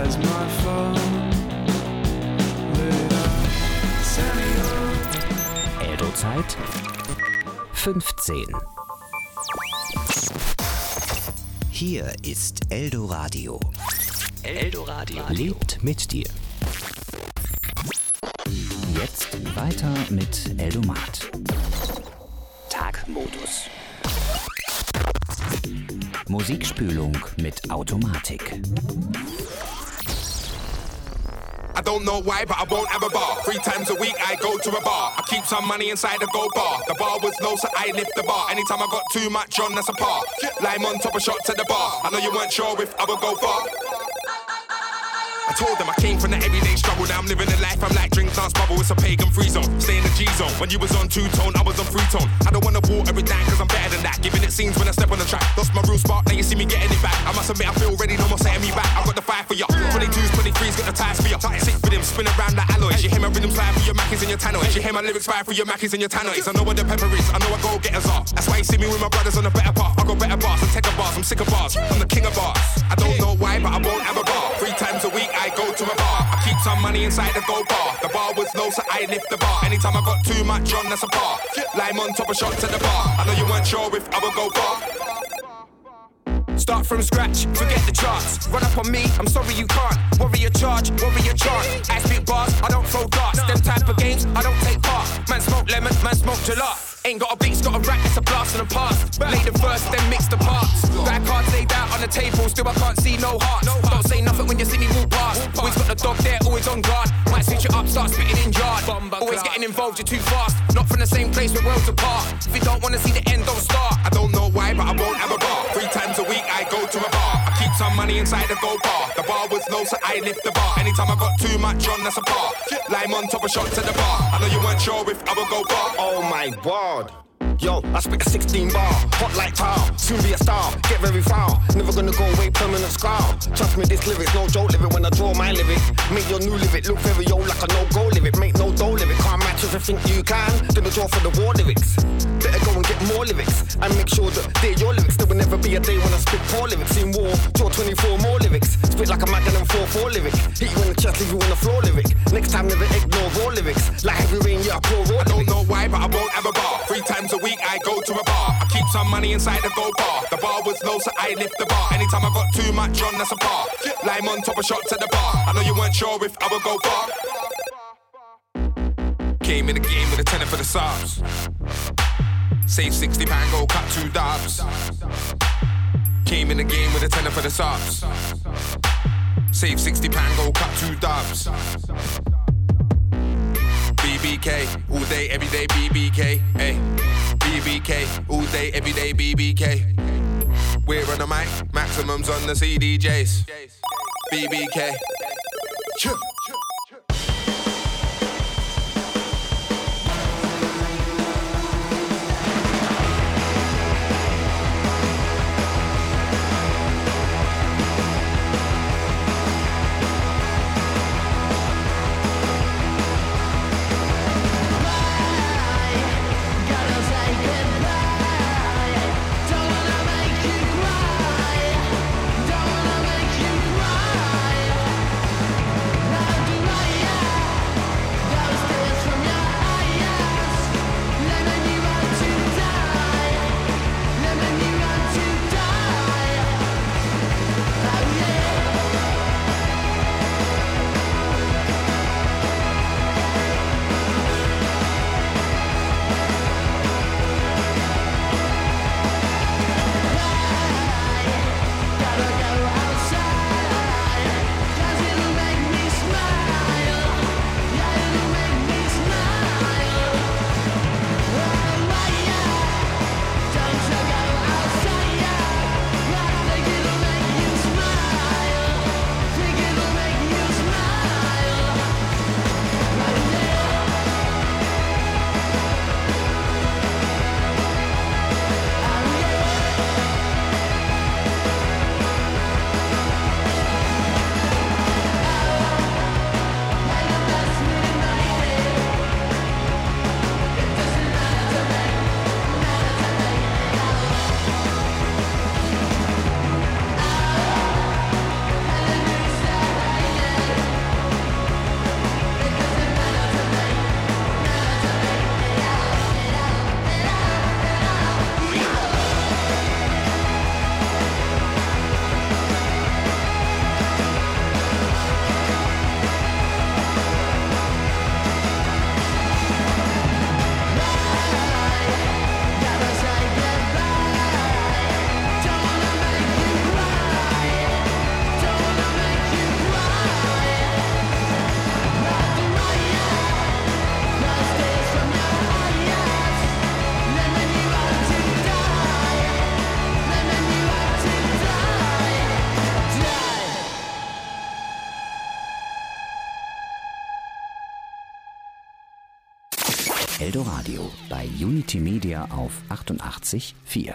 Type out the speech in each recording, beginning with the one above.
as my phone lit up. Eldo-Zeit 15. Hier ist Eldoradio. Eldoradio lebt mit dir. Jetzt weiter mit Eldomat. Tagmodus. Musikspülung mit Automatik. I don't know why, but I won't have a bar. 3 times a week I go to a bar. I keep some money inside the gold bar. The bar was low, so I lift the bar. Anytime I got too much on, that's a par. Lime on top, a shot to the bar. I know you weren't sure if I would go far. I told them I came from the everyday struggle. Now I'm living a life, I'm like drink, dance, bubble. It's a pagan free zone, stay in the G zone. When you was on two-tone, I was on free-tone. I don't wanna water it down cause I'm better than that. Giving it scenes when I step on the track. Lost my real spark, now you see me getting it back. I must admit I feel ready, no more setting me back. I've got the fire for ya, 22s, 23s, got the ties for ya. Sick with him, spin around like alloys. You hear my rhythms fire for your Mackies and your tannoids. You hear my lyrics fire for your Mackies and your tannoids. I know what the pepper is, I know what go-getters are. That's why you see me with my brothers on the better path. I got better bars, I'm taking bars, I'm sick of bars. I'm the king of bars. I don't know why, but I won't have a bar. 3 times a week I go to a bar. I keep some money inside the gold bar. The bar was low, so I lift the bar. Anytime I got too much on, that's a bar. Lime on top, a shot to the bar. I know you weren't sure if I would go far. Start from scratch, forget the charts. Run up on me, I'm sorry you can't. Worry your charge, worry your chart. I spit bars, I don't throw darts. Them type of games, I don't take part. Man smoke lemon, man smoke gelato. Ain't got a beat, got a rap, it's a blast in the past. Lay the verse, then mix the parts. Got cards laid out on the table, still I can't see no hearts. Don't say nothing when you see me walk past. Always got the dog there, always on guard. Might switch it up, start spitting in yard. Always getting involved, you're too fast. Not from the same place, we're worlds apart. If you don't wanna see the end, don't start. I don't know why, but I won't have a bar. 3 times a week I go to a bar. I keep some money inside the gold bar. The bar was low, so I lift the bar. Anytime I got too much on, that's a par. Lime on top, a shot to the bar. I know you weren't sure if I would go far. Oh my God. Yo, I spit a 16 bar, hot like tar, soon be a star, get very far, never gonna go away, permanent scar. Trust me, this lyric's no joke, live it when I draw my lyric. Make your new lyric look very old like a no-go lyric. Make no dough lyric, can't match if you think you can. Then the draw for the war lyrics. Better go and get more lyrics, and make sure that they're your lyrics. There will never be a day when I spit poor lyrics. In war, draw 24 more lyrics. Spit like a Magnum 4-4 lyric. Hit you in the chest, leave you on the floor lyric. Next time never ignore raw lyrics. Like heavy rain, yeah, I pour raw lyrics. I don't know why, but I won't have a bar. 3 times a week I go to a bar. I keep some money inside the gold bar. The bar was low, so I lift the bar. Anytime I got too much on, that's a par. Lime on top, a shot to the bar. I know you weren't sure if I would go far. Came in the game with a tenner for the subs. Save £60, go cut 2 dubs. Came in the game with a tenner for the subs. Save £60, go cut 2 dubs. BBK, all day, every day, BBK, hey. BBK, all day, every day, BBK. We're on the mic, maximums on the CDJs. BBK. Don't wanna make you cry. Eldoradio bei Unity Media auf 88,4.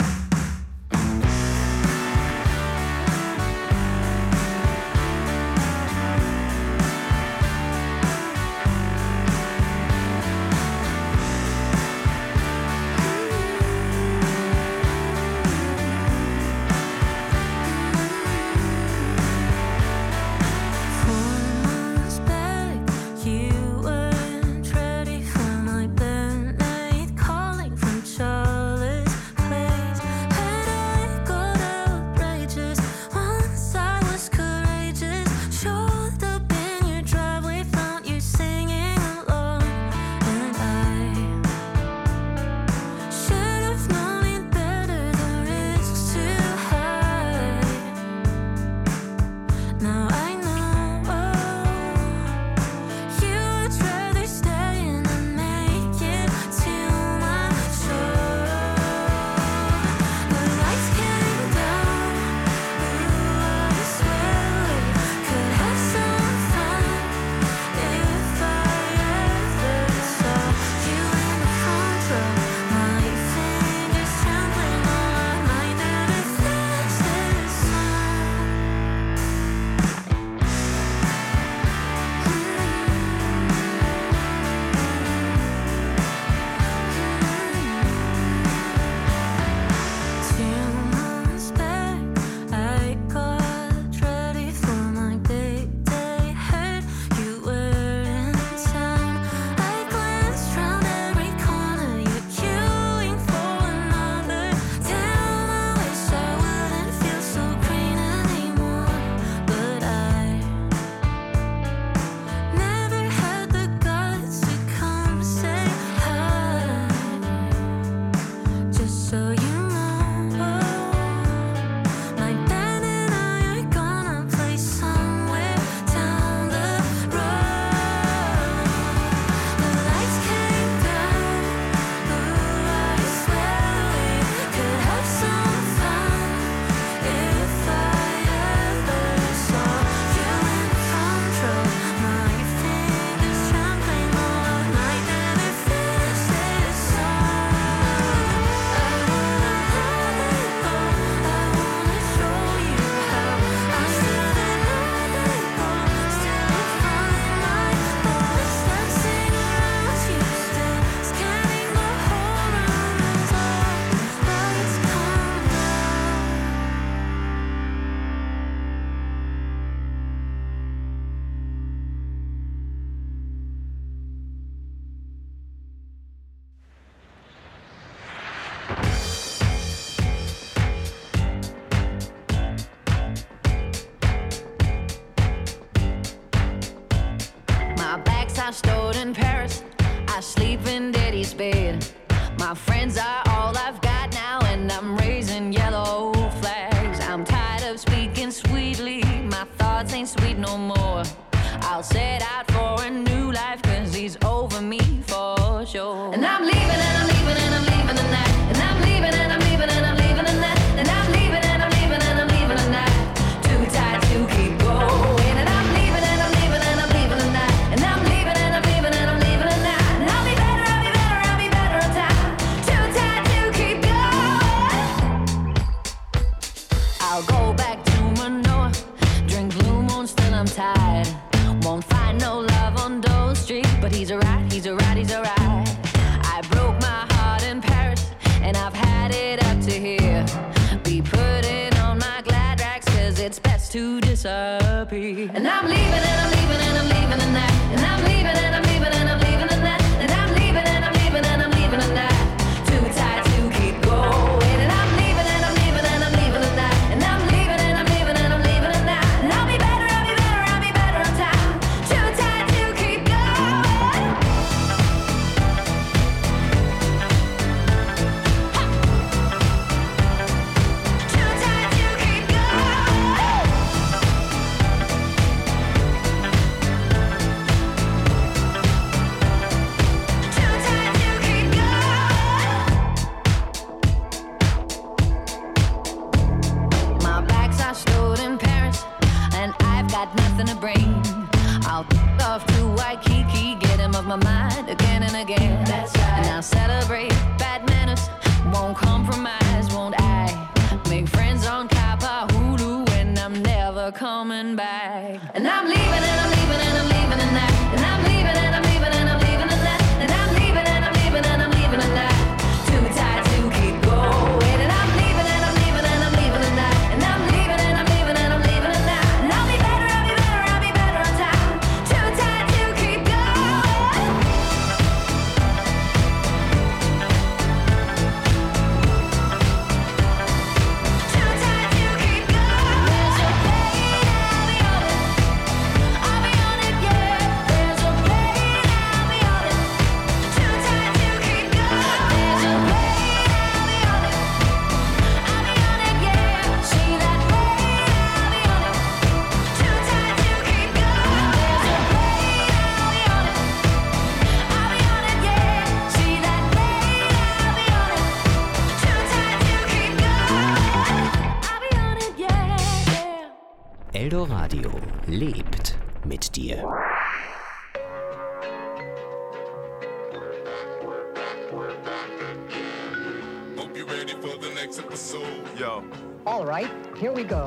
Stored in Paris, I sleep in daddy's bed. My friends are all I've got now, and I'm raising yellow flags. I'm tired of speaking sweetly, my thoughts ain't sweet no more. I'll set out for a new life, cause he's over me for sure. And I'm leaving and I'm leaving and I'm leaving tonight. And I'm leaving and I'm leaving and I'm leaving tonight. And I'm leaving and I'm leaving and I'm leaving tonight. Too tired to keep going. And I'm leaving and I'm leaving and I'm leaving tonight. And I'm leaving and I'm leaving and I'm leaving tonight. And I'll be better, I'll be better, I'll be better on time. Too tired to keep going. I'll go back to Manoa, drink Blue Moon, still I'm tired. Won't find no love on Dole Street, but he's alright, he's alright, he's alright. I broke my heart in Paris, and I've had it up to here. Be putting on my glad rags, cause it's best to disappear. And I'm leaving and I'm leaving and I'm leaving tonight. And I'm leaving and I'm leaving and I'm leaving tonight. And I'm leaving and I'm leaving and I'm leaving tonight. Too tired to keep going. And I'm leaving and I'm leaving and I'm leaving tonight. And I'm leaving and I'm leaving and I'm leaving tonight. And I'll be better, I'll be better, I'll be better on time. Too tired to keep going. Too tired to keep going. Too tired to keep going. My bags are stored in Paris, and I've got nothing to bring. I'll I'll off to Waikiki, get him off my mind again and again. That's right. And I'll celebrate bad manners, won't compromise, won't I? Make friends on Kapahulu, and I'm never coming back. And I'm leaving and I'm leaving and I'm leaving tonight. And I'm leaving and I'm leaving and I'm leaving tonight. And I'm leaving and I'm leaving and I'm leaving tonight. Too tired to keep going. And I'm leaving and I'm leaving and I'm leaving tonight. And I'm leaving and I'm leaving and I'm leaving tonight. And I'll be better, I'll be better, I'll be better on time. Too tired to keep going. Too tired to keep going. There's a plane, I'll be on it. I'll be on it, yeah. There's a plane, I'll be on it. Too tired to keep going. There's a plane, I'll be on it. I'll be on it, yeah. See that plane, I'll be on it. Too tired to keep going. There's a plane, I'll be on it. I'll be on it, yeah. See that plane, I'll be on it. Too tired to keep going. I'll be on it, yeah. Eldoradio lebt mit dir. Hope you're ready for the next episode. Yo. All right, here we go.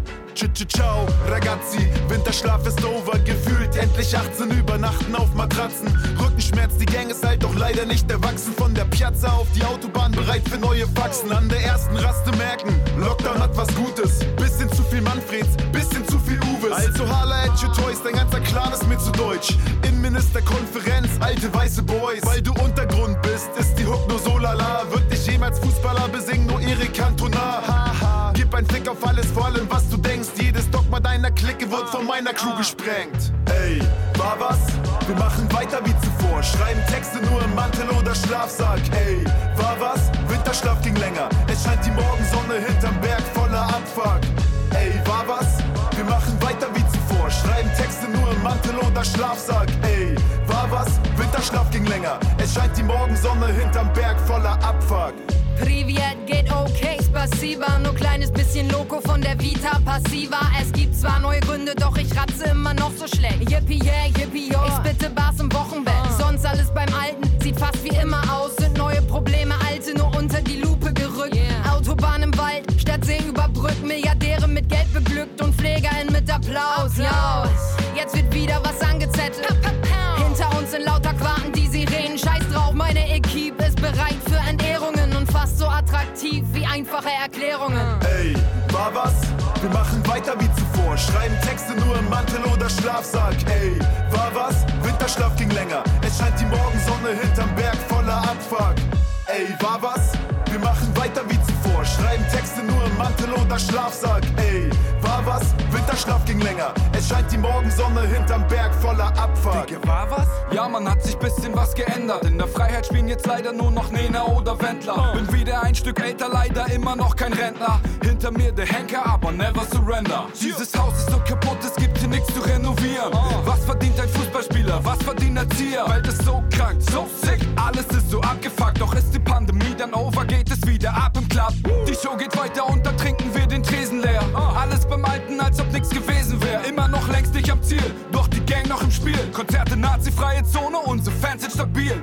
Ciao, ragazzi, Winterschlaf ist over, gefühlt endlich 18, übernachten auf Matratzen. Rückenschmerz, die Gang ist halt doch leider nicht erwachsen. Von der Piazza auf die Autobahn, bereit für neue Faxen. An der ersten Raste merken, Lockdown hat was Gutes. Bisschen zu viel Manfreds, bisschen zu viel Uwes. Also holla at your toys, dein ganzer Clan ist mir zu deutsch. Innenministerkonferenz, alte weiße Boys. Weil du Untergrund bist, ist die Hook nur so lala. Wird dich jemals Fußballer besingen, nur Eric Cantona. Haha, gib ein Fick auf alles, vor allem was du denkst. Jedes Dogma deiner Clique wird von meiner Crew gesprengt. Ey, war was? Wir machen weiter wie zuvor. Schreiben Texte nur im Mantel oder Schlafsack. Ey, war was? Winterschlaf ging länger. Es scheint die Morgensonne hinterm Berg voller Abfuck. Ey, war was? Wir machen weiter wie zuvor. Schreiben Texte nur im Mantel oder Schlafsack. Ey, war was? Winterschlaf ging länger. Es scheint die Morgensonne hinterm Berg voller Abfuck. Privet geht okay, spasiba. Nur kleines bisschen Loco von der Vita passiva. Es gibt zwar neue Gründe, doch ich ratze immer noch so schlecht. Yippie yeah, yippie yo. Ich bitte Bars im Wochenbett. Sonst alles beim Alten, sieht fast wie immer aus. Sind neue Probleme, alte nur unter die Lupe gerückt. Autobahn im Wald, Stadtsee überbrückt. Milliardäre mit Geld beglückt und PflegerInnen mit Applaus. Yo, jetzt wird wieder was angezettelt. Hinter uns sind lauter Quarten, die Sirenen. Scheiß drauf, meine Equipe ist bereit für Entehrungen und fast so attraktiv wie einfache Erklärungen. Ey, war was? Wir machen weiter wie zuvor. Schreiben Texte nur im Mantel oder Schlafsack. Ey, war was? Winterschlaf ging länger. Es scheint die Morgensonne hinterm Berg voller Abfuck. Ey, war was? Wir machen weiter wie zuvor. Schreiben Texte nur im Mantel oder Schlafsack. Ey, war was? Winterschlaf ging länger. Es scheint die Morgensonne hinterm Berg voller Abfuck. Digga, war was? Ja, man hat sich bisschen was geändert. In der Freiheit spielen jetzt leider nur noch Nena oder Wendler. Bin wieder ein Stück älter, leider immer noch kein Rentner. Hinter mir der Henker, aber never surrender. Dieses Haus ist so kaputt, es gibt hier nichts zu renovieren. Was verdient ein Fußballspieler? Was verdient ein Erzieher? Welt ist so krank, so sick, alles ist so abgefuckt. Doch ist die Pandemie dann over, geht es wieder ab im Club. Die Show geht weiter und dann trinken wir den Tresen leer. Alles beim Alten, als ob nichts gewesen wäre. Immer noch längst nicht am Ziel, doch die Gang noch im Spiel. Konzerte, nazifreie Zone, unsere Fans sind stabil.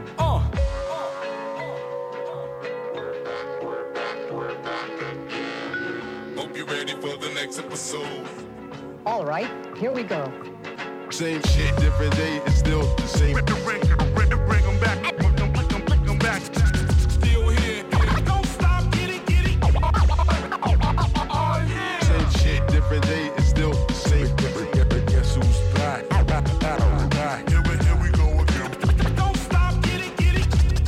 Hope you're ready for the next episode. All right, here we go. Same shit, different day, it's still the same. Bring them back, bring them back. Still here. Don't stop, get it. Oh, yeah. Same shit, different day, it's still the same. Guess who's back? Here we go again. Don't stop, get it.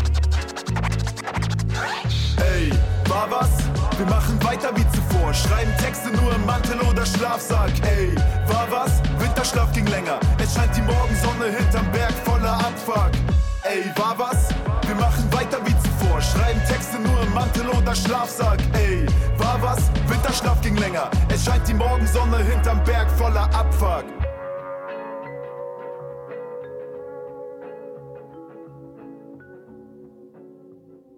Ey, war was? Wir machen weiter wie zuvor. Schreiben Texte nur im Mantel oder Schlafsack. Ey, war was? Winterschlaf ging länger. Es scheint die Morgensonne hinterm Berg voller Abfuck. Ey, war was? Wir machen weiter wie zuvor. Schreiben Texte nur im Mantel oder Schlafsack. Ey, war was? Winterschlaf ging länger. Es scheint die Morgensonne hinterm Berg voller Abfuck.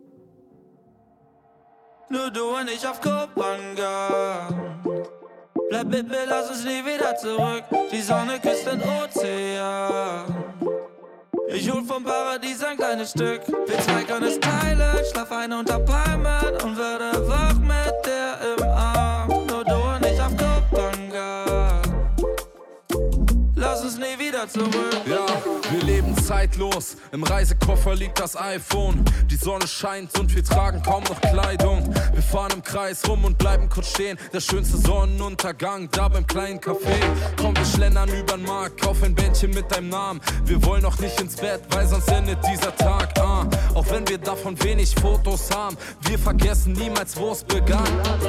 Nur du und ich auf Kopanga. Bleib mit mir, lass uns nie wieder zurück. Die Sonne küsst den Ozean. Ich hol vom Paradies ein kleines Stück. Wir zwei können es teilen. Schlaf ein unter Palmen und werde wach mit dir im Arm. Nur du und ich auf Kopanga. Lass uns nie wieder zurück. Ja, wir leben zeitlos. Im Reisekoffer liegt das iPhone. Die Sonne scheint und wir tragen kaum noch Kleidung. Wir fahren im Kreis rum und bleiben kurz stehen. Der schönste Sonnenuntergang da beim kleinen Café. Komm, wir schlendern übern Markt, kauf ein Bändchen mit deinem Namen. Wir wollen noch nicht ins Bett, weil sonst endet dieser Tag. Auch wenn wir davon wenig Fotos haben, wir vergessen niemals, wo es begann.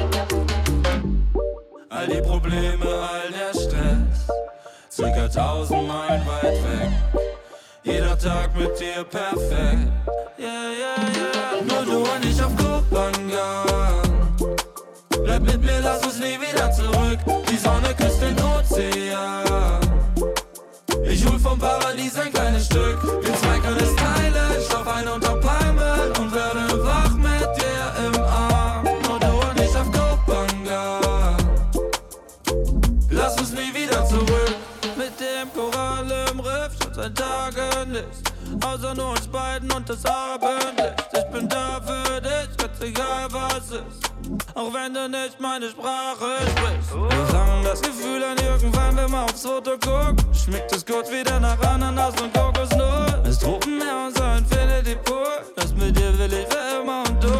All die Probleme, all der Stress, circa 1000 Meilen weit weg. Jeder Tag mit dir perfekt. Yeah, yeah, yeah. Nur du und ich auf Kopanga. Bleib mit mir, lass uns nie wieder zurück. Die Sonne küsst den Ozean. Ich hol vom Paradies ein kleines Stück. Wir zwei können es teilen. Schlaf ein unter Palmen und werde wach mit dir im Arm. Nur du und ich auf Kopanga. Lass uns nie wieder zurück. Mit dem Korall im Riff schon seit Tagen nichts. Außer nur uns beiden und das Abendlicht. Ich bin da für dich, ganz egal was ist. Auch wenn du nicht meine Sprache sprichst. Wir fangen das Gefühl an irgendwann, wenn man aufs Foto guckt. Schmeckt es gut wieder nach Ananas und Kokosnuss. Das Tropenmeer, unser Infinity Pool. Das mit dir will ich für immer und du.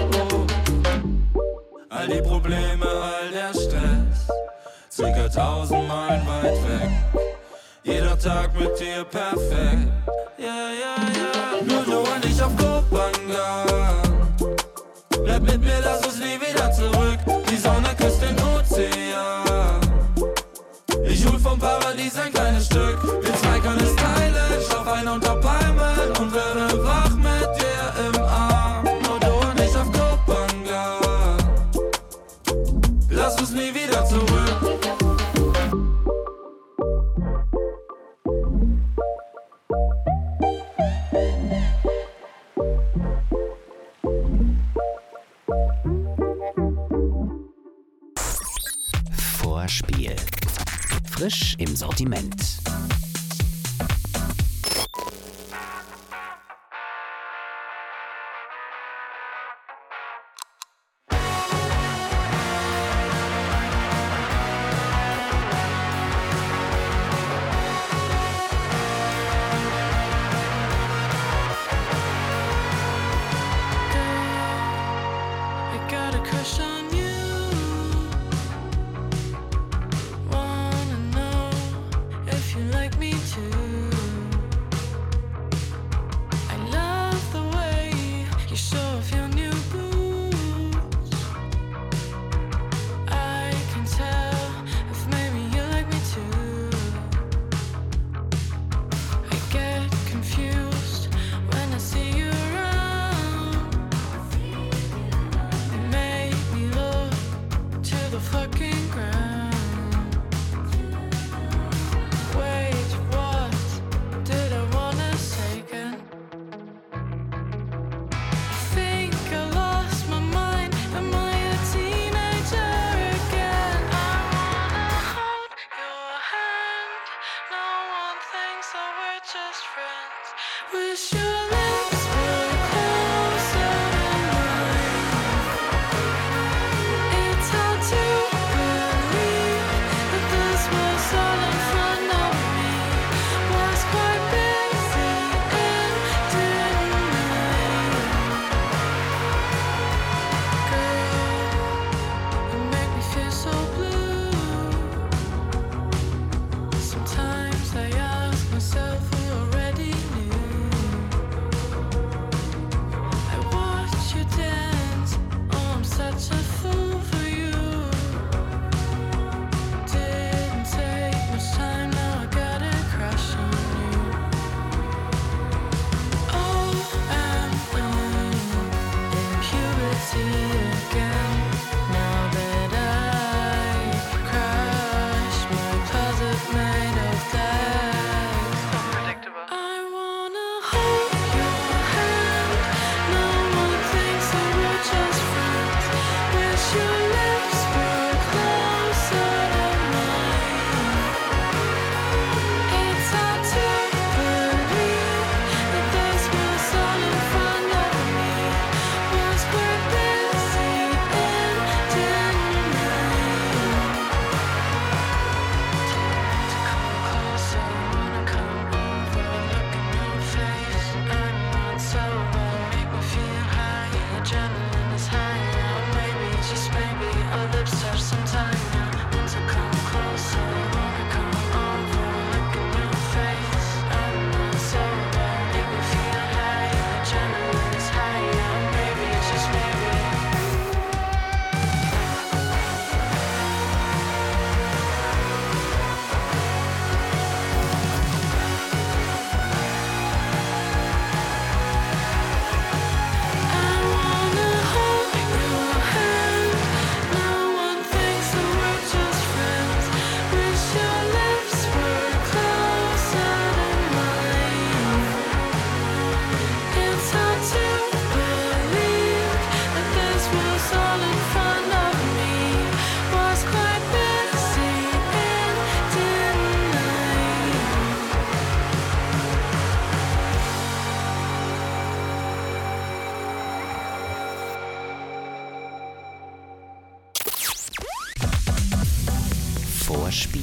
All die Probleme, all der Stress, circa 1000 Meilen weit weg. Jeder Tag mit dir perfekt. Yeah, yeah, yeah. Nur du und ich auf Kopanga. Bleib mit mir, lass uns nie wieder zurück. Die Sonne küsst den Ozean. Ich hol vom Paradies ein kleines Stück. Wir zwei können es teilen. Schlaf ein unter Palmen und werde wach mit dir im Arm. Nur du und ich auf Kopanga. Lass uns nie wieder zurück. Vorspiel. Frisch im Sortiment. If you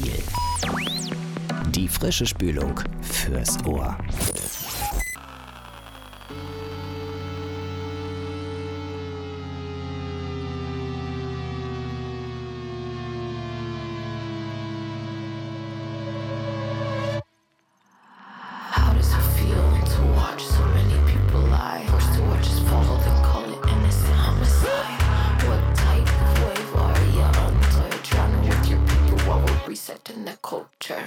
Die frische Spülung fürs Ohr. Resetting the culture.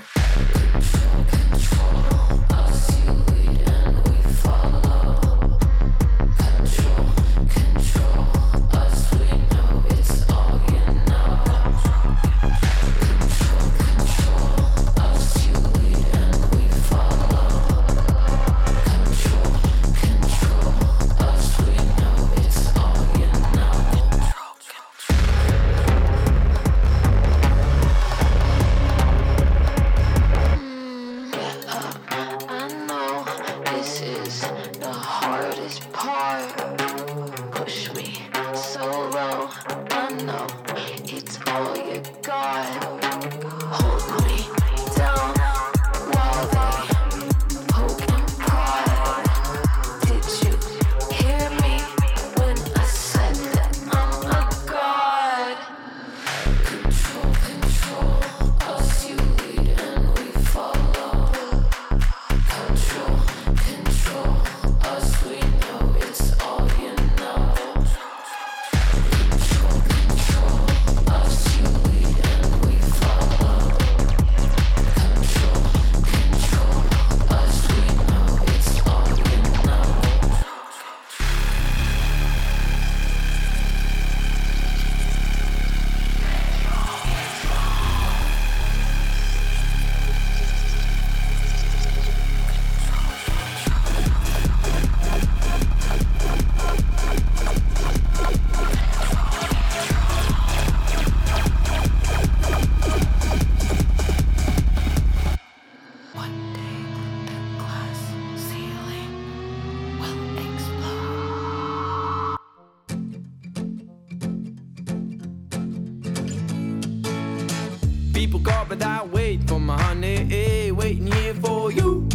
People call, but I wait for my honey, waiting here for you.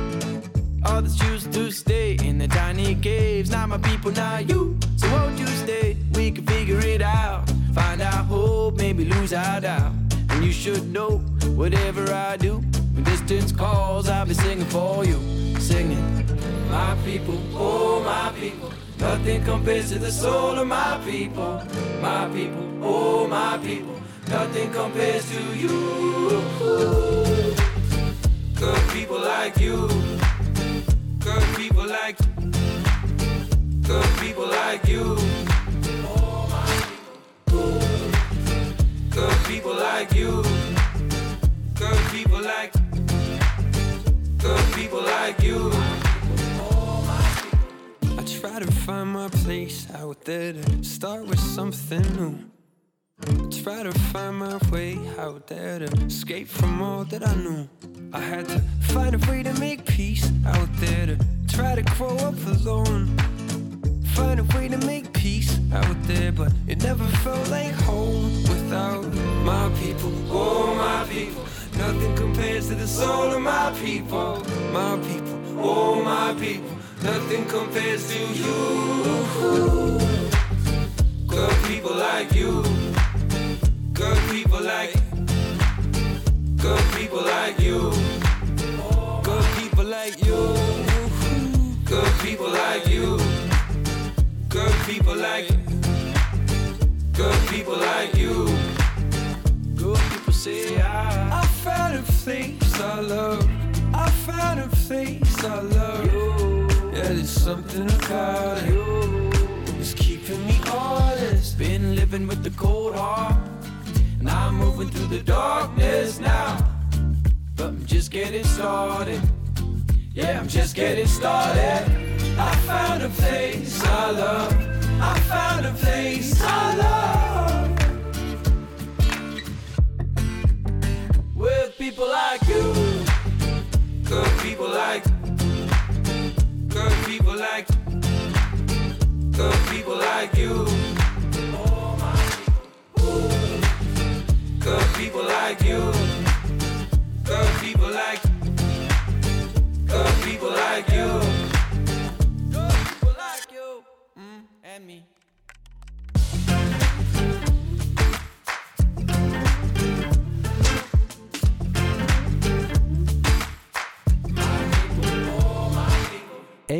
Others choose to stay in the tiny caves, not my people, not you. So won't you stay? We can figure it out, find our hope, maybe lose our doubt. And you should know, whatever I do, when distance calls, I'll be singing for you. Singing, my people, oh my people, nothing compares to the soul of my people. My people, oh my people, nothing compares to you. Good people like you. Good people like. Good people like you. Oh my people. Good people like you. Good people like. Good people like you. I try to find my place out there to start with something new. Try to find my way out there to escape from all that I knew. I had to find a way to make peace out there to try to grow up alone. Find a way to make peace out there, but it never felt like home without my people. Oh, my people, nothing compares to the soul of my people. My people, oh, my people, nothing compares to you. Good people like you. Good people like. Good people like you. Good people like you. Good people like you. Good people like. Good people like you. Good people say I found a place I love. I found a place I love. Yeah, there's something about it. It's keeping me honest. Been living with the cold heart. And I'm moving through the darkness now. But I'm just getting started. Yeah, I'm just getting started. I found a place I love. I found a place I love. With people like you. Good people like. Good people like. Good people like you. Good people like you.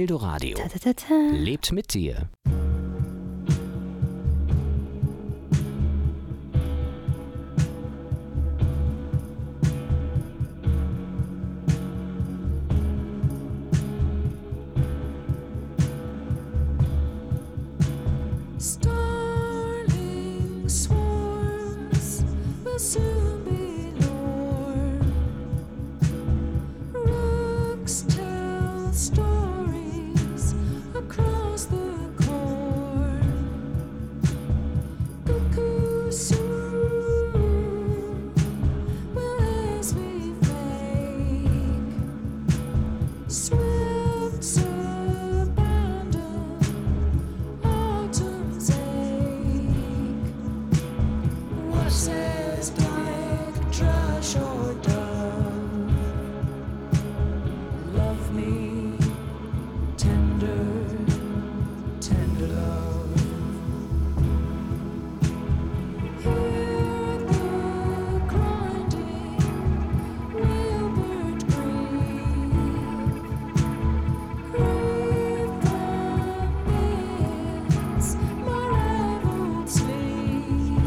Eldoradio. Lebt mit dir. Starling swarms will soon be lord. Rooks tell stories across the corn. Cuckoos soon will as we fake. Swifts abandon autumn's ache. What says black thrush or dove? Love me, tender, tender love. Hear the grinding wheelbird grieve. Grieve the midst my raveled sleep.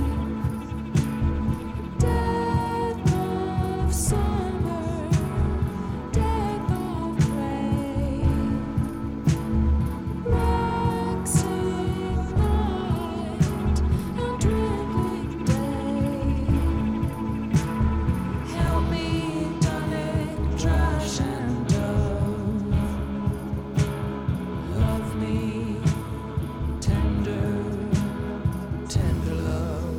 Death of summer, death of play. Waxing night and dwindling day. Help me, Dunnet, thrush and dove. Love me, tender, tender love.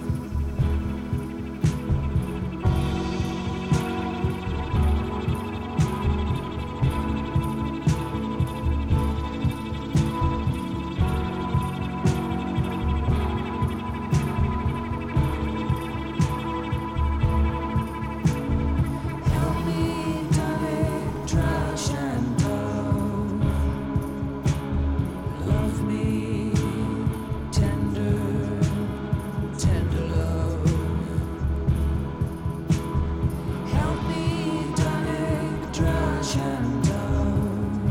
Help me, Dunnet, thrush and dove. Love me, tender, tender love. Help me, Dunnet, thrush and dove.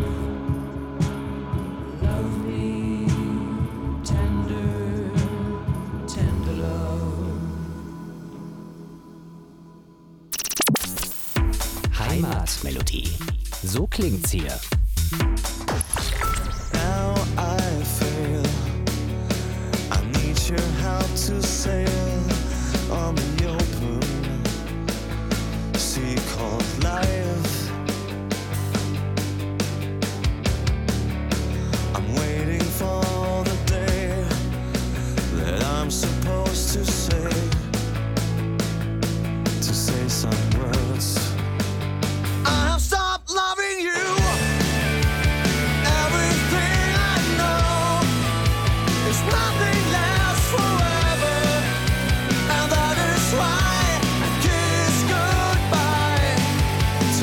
Love me, tender, tender love. Heimatmelodie. So klingt's hier. Now I feel I need your help to sail on the open sea called life. I'm waiting for the day that I'm supposed to say some words. I have stopped loving you. Everything I know is nothing lasts forever, and that is why I kiss goodbye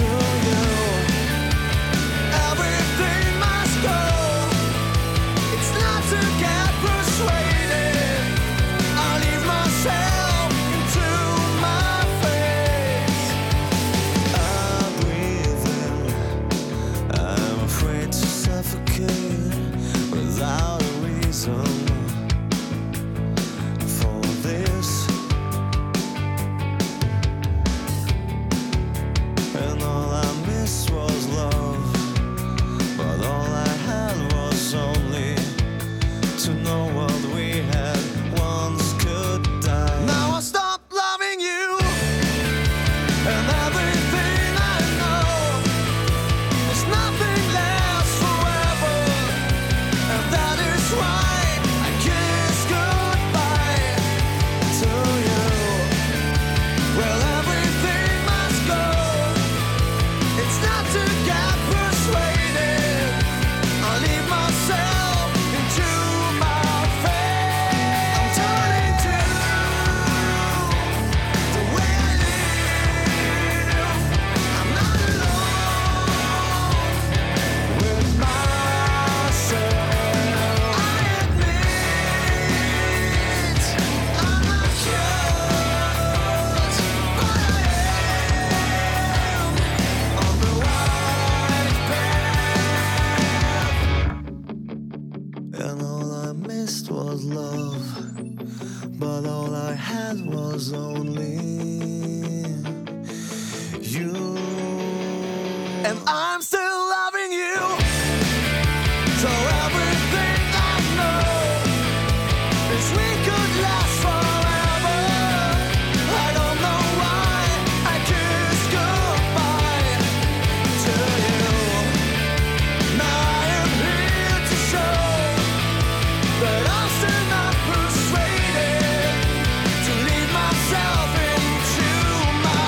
you. And I'm still loving you. So everything I know is we could last forever. I don't know why I kissed goodbye to you. Now I am here to show that I'm still not persuaded to leave myself into my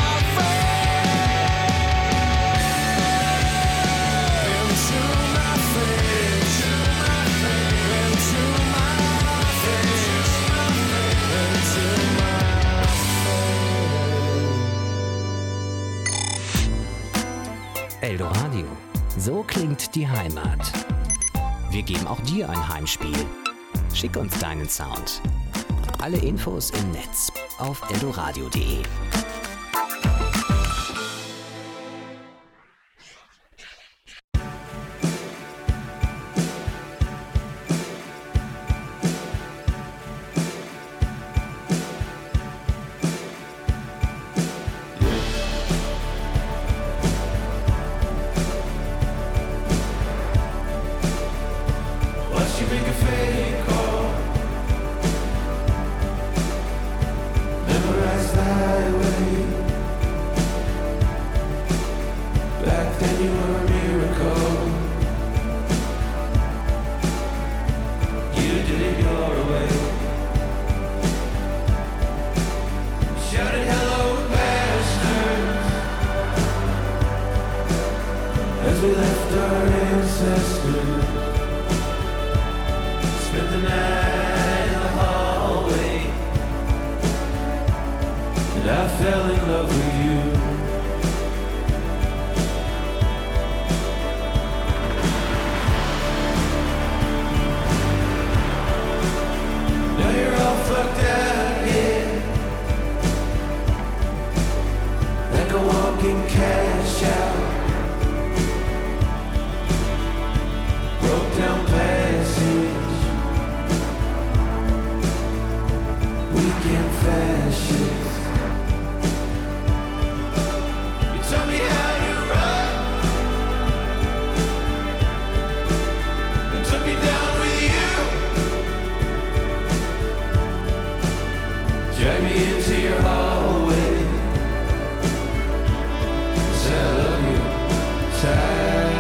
Eldoradio. So klingt die Heimat. Wir geben auch dir ein Heimspiel. Schick uns deinen Sound. Alle Infos im Netz auf eldoradio.de. Once you make a fake call, memorize that way. Back then you were a miracle. You did it your way. Shouted hello bastards as we left our ancestors. Spent the night in the hallway, and I fell in love with you. Now you're all fucked out, yeah, like a walking cash out. Broke down passage, weekend fascist. You tell me how you run and took me down with you. Drag me into your hallway. 'Cause I love you sideways.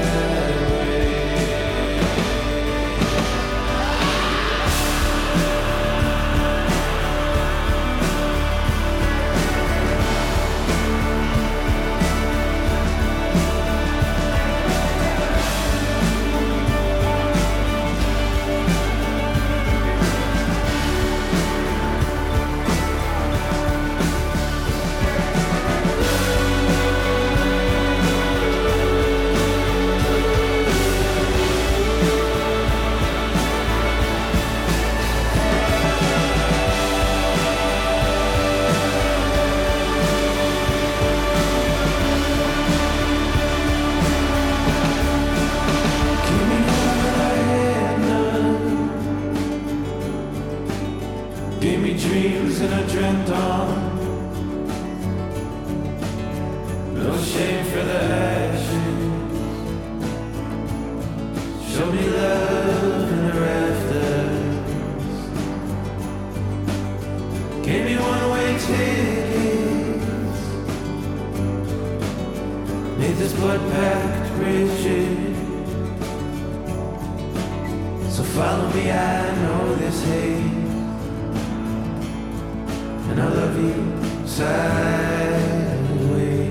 Gave me dreams and I dreamt on. No shame for the action. Show me love in the rafters. Gave me one-way tickets. Made this blood pact rigid. So follow me, I know this hate. And I love you sideways.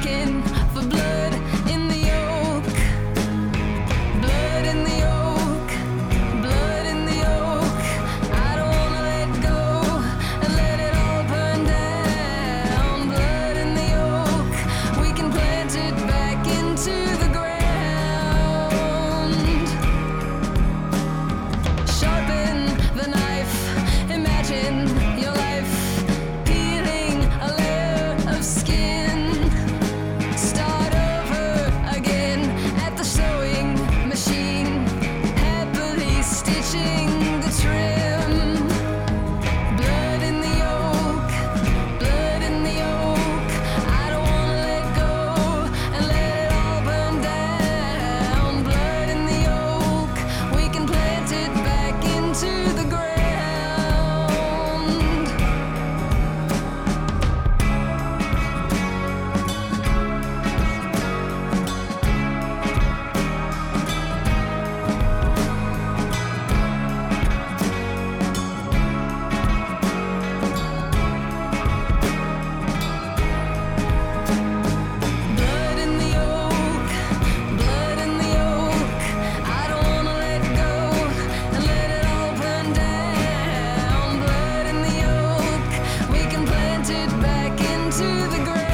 looking for blood in the oak. Blood in the oak. Blood in the oak. I don't wanna let go and let it all burn down. Blood in the oak. We can plant it back into the ground. Sharpen the knife. Imagine your life peeling a layer of skin. Start over again at the sewing machine, happily stitching the trim. Blood in the oak, blood in the oak. I don't wanna let go and let it all burn down. Blood in the oak, we can plant it back into the ground. Blood in the oak, blood in the oak. I don't wanna let go and let it all burn down. Blood in the oak, we can plant it back into the ground.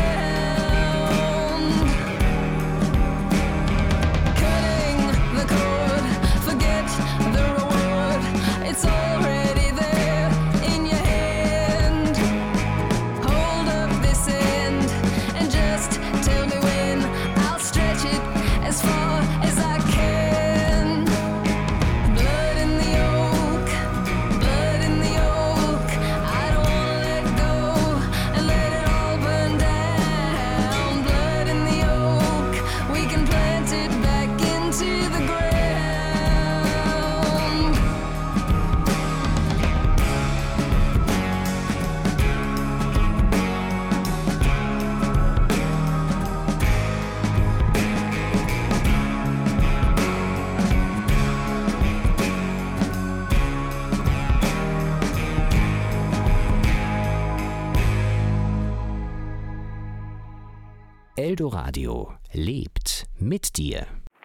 Cutting the cord, forget the reward. It's already there in your hand. Hold up this end and just tell me when. I'll stretch it as far as I can. Blood in the oak, blood in the oak. I don't wanna let go and let it all burn down. Blood in the oak, we can plant it back into the ground. Eldoradio lebt mit dir.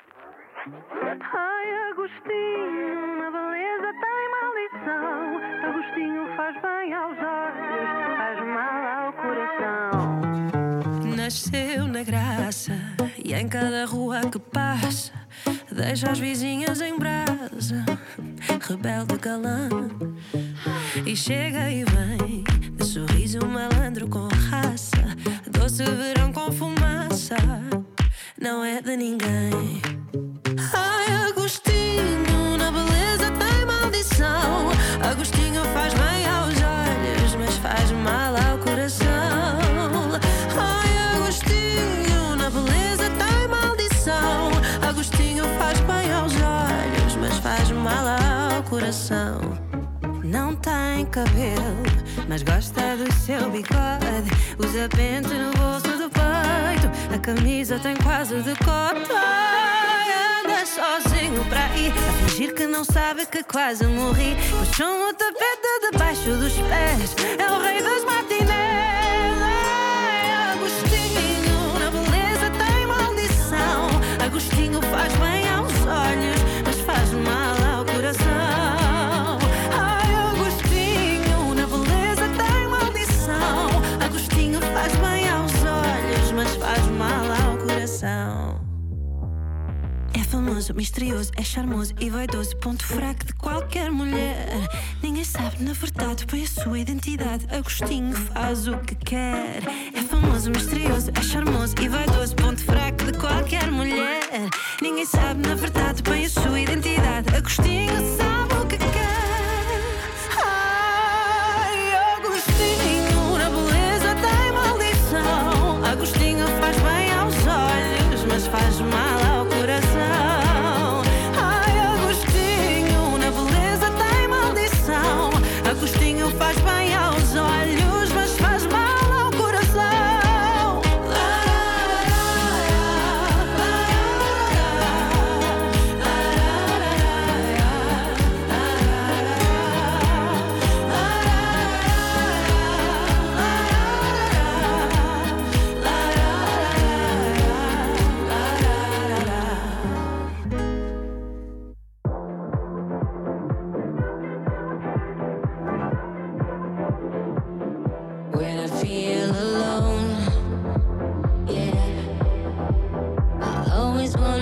Ai, Agostinho, a beleza tem maldição. Agostinho faz bem aos olhos, faz mal ao coração. Nasceu na graça e em cada rua que passa deixa as vizinhas em brasa, rebelde galã. E chega e vem, de sorriso malandro com raça, doce verão com fumaça, não é de ninguém. Ai, Agostinho, na beleza tem maldição. Agostinho faz bem aos olhos, mas faz mal ao coração. Ai, Agostinho, na beleza tem maldição. Agostinho faz bem aos olhos, mas faz mal ao coração. Não tem cabelo, mas gosta do seu bigode. Usa pente no bolso do peito, a camisa tem quase decote. Anda sozinho pra aí, a fingir que não sabe que quase morri. Puxou o tapete debaixo dos pés, é o rei das matinés. Ai, Agostinho, na beleza tem maldição. Agostinho faz bem aos olhos, mas faz mal ao coração. Ai, Agostinho, na beleza tem maldição. Agostinho faz bem aos olhos, mas faz mal ao coração. É famoso, misterioso, é charmoso e vaidoso, ponto fraco de qualquer mulher. Ninguém sabe, na verdade, bem a sua identidade. Agostinho faz o que quer. É famoso, misterioso, é charmoso e vaidoso, ponto fraco de qualquer mulher. Ninguém sabe, na verdade, bem a sua identidade. Agostinho sabe o que quer. Ai, Agostinho, na beleza tem maldição. Agostinho faz bem aos olhos, mas faz mal ao coração. Ai, Agostinho, na beleza tem maldição. Agostinho faz bem aos olhos, mas faz mal ao coração.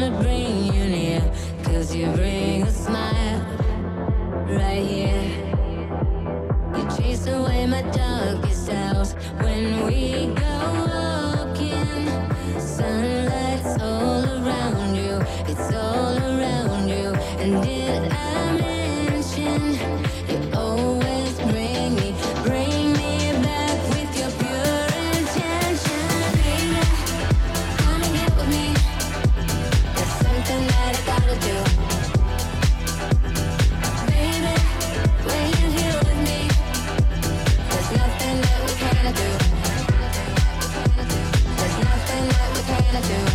wanna bring you near, 'cause you bring a smile right here. You chase away my darkest hours when we go walking. Sunlight's all around you, it's all around you. And did I mention you always bring me back with your pure intention? Baby, come and get with me. There's something that I gotta do. Baby, when you're here with me, there's nothing that we can't do. There's nothing that we can't do.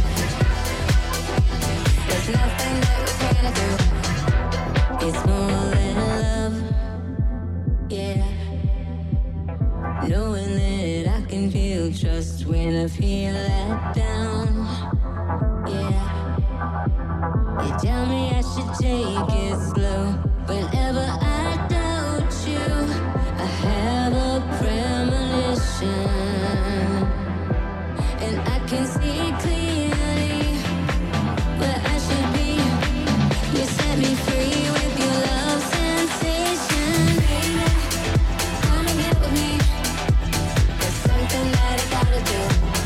There's nothing that we can't do. It's more than love, yeah. Knowing that I can feel trust when I feel let down, yeah. You tell me I should take it slow whenever I doubt you. I have a premonition, and I can see clearly where I should be. You set me free with your love sensation. Baby, come and get with me. There's something that I gotta do.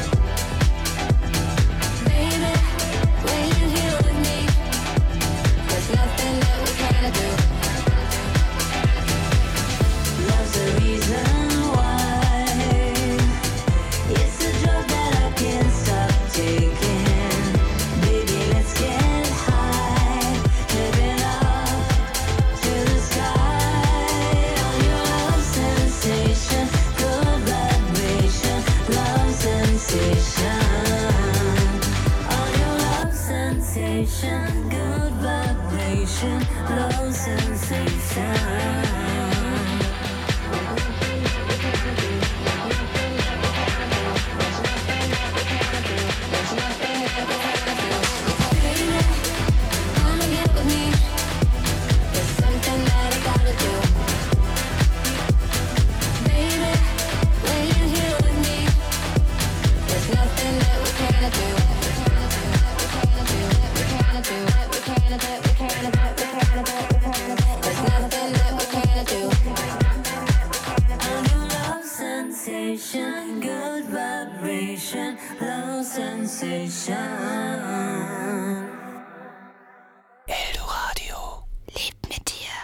Baby, when you're here with me, there's nothing that we can't do. Love's the reason why. It's a drug that I can't stop taking. Baby, let's get high, living up to the sky. On your love sensation, good vibration, love sensation. On your love sensation, good vibration, love sensation. Come and get with me. There's something that I gotta do. Baby, when you're here with me, there's nothing that we can't do. There's nothing that we can't do. On your love sensation, good vibration, love sensation. Eldoradio. Lebt mit dir.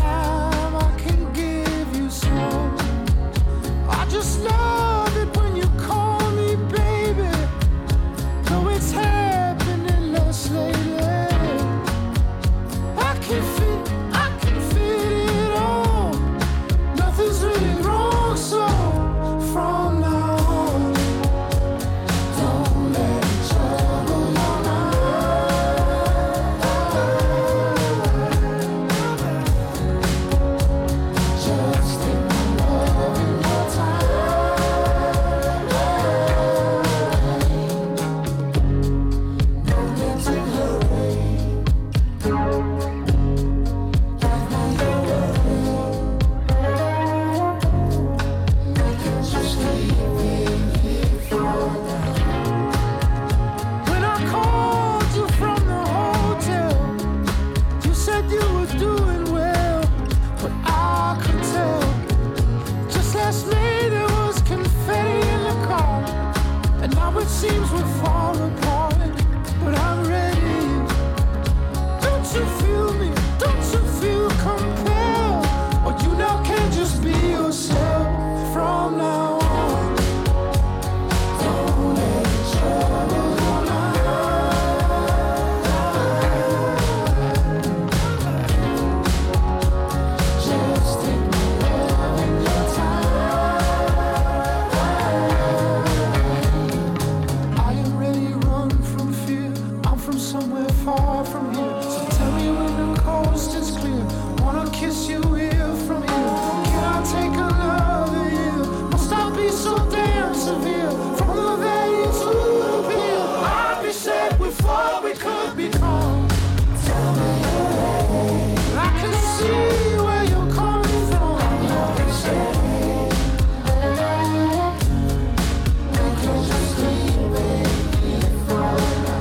time I can give you some. I just love it when you call me baby. Though it's happening less lately. I can feel it all. Nothing's really wrong, so from now on, don't let it trouble your mind. Just take my love in your time. No need to hurry. When I called you from the hotel, you said you were doing well, but I could tell. Just last night there was confetti in the car, and now it seems we're far apart, but I'm ready. Don't you feel me? Don't you feel compelled? Or you now can just be yourself from now on. Don't let it trouble your mind. Just take my love in your time. I am ready to run from fear. I'm from somewhere far from here. So tell me when the coast is clear. Wanna kiss you here from here. Can I take another year? Must I be so damn severe? From the valley to the pier, I'd be sad before we could be calm. Tell me you're ready. I can see where you're coming from. We can just leave it here for now.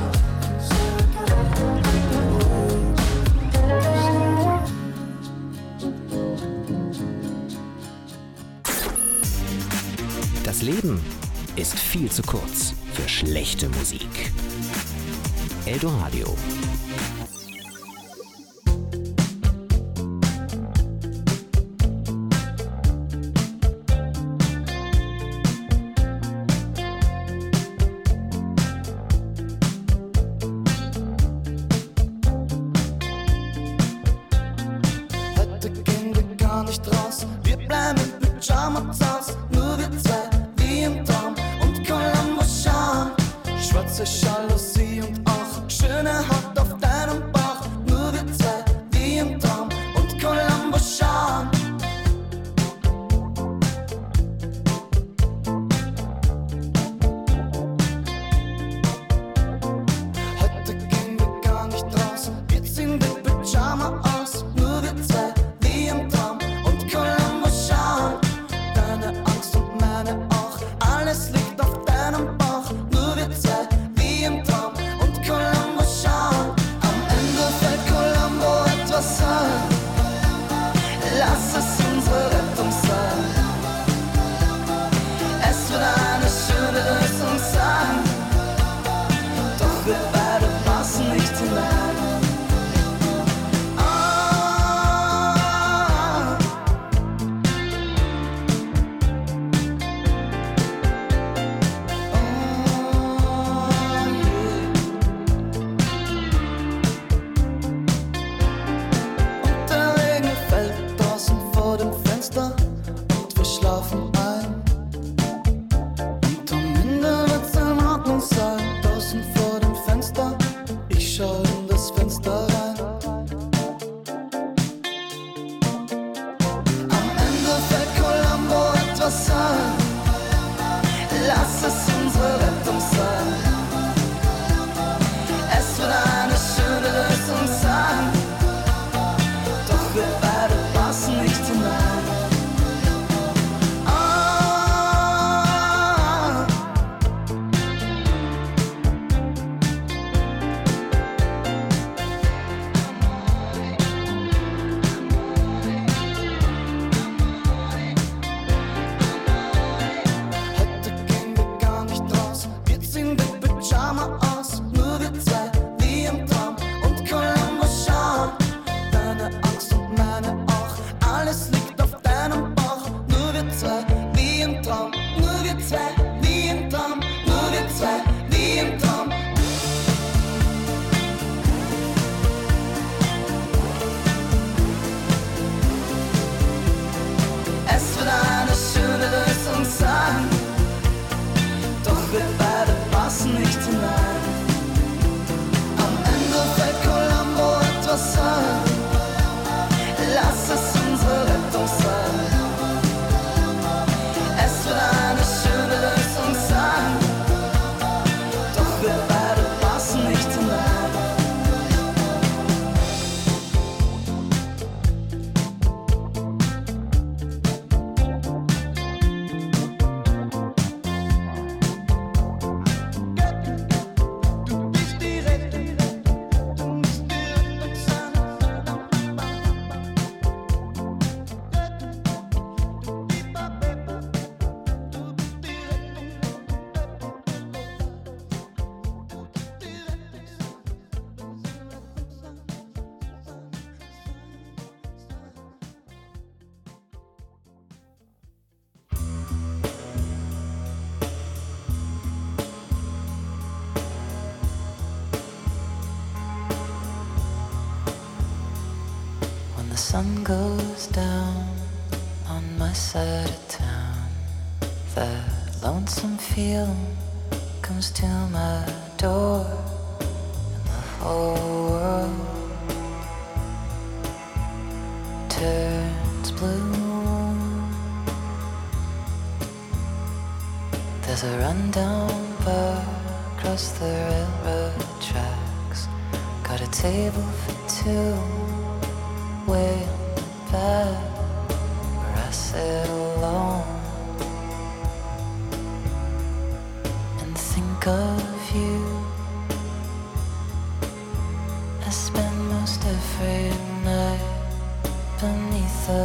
Das Leben ist viel zu kurz für schlechte Musik. Eldoradio. Heute gehen wir gar nicht raus. Wir bleiben im Pyjama zu Haus. Nur wir zwei, wie im Traum. Und Columbo schauen. Schwarze Jalousie und auch schöne Haut auf deinem Bauch. Nur wir zwei, wie im Traum. Und Columbo schauen. Heute gehen wir gar nicht raus. Wir ziehen den Pyjama aus. Nur wir zwei, wie im Traum. Und Columbo schauen. Deine Angst und meine auch. Alles liegt auf deinem Bauch. Nur wir zwei, wie im Traum. Alles liegt auf deinem Bauch, nur wir zwei, wie im Traum. Nur wir zwei, wie im Traum. Nur wir zwei, wie im Traum. Es wird eine schöne Lösung sein, doch wir beide passen nicht hinein. Am Ende fällt Columbo etwas ein, lass es unsere Rettung sein. Es wird eine schöne Lösung sein, doch wir beide passen nicht hinein. The sun goes down on my side of town. The lonesome feeling comes to my door, and the whole world turns blue. There's a rundown bar across the railroad tracks. Got a table for two way on the back, where I sit alone and think of